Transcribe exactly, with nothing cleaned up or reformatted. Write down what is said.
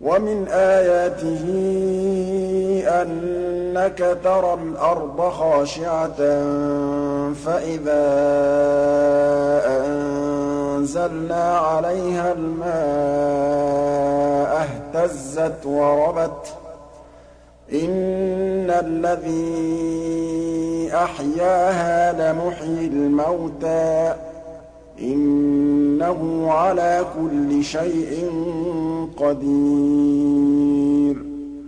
وَمِنْ آيَاتِهِ أَنَّكَ تَرَى الْأَرْضَ خَاشِعَةً فَإِذَا أَنزَلْنَا عَلَيْهَا الْمَاءَ اهْتَزَّتْ وَرَبَتْ ۚ إِنَّ الَّذِي أَحْيَاهَا لَمُحْيِي الْمَوْتَىٰ ۚ إِنَّهُ عَلَىٰ كُلِّ شَيْءٍ قَدِيرٌ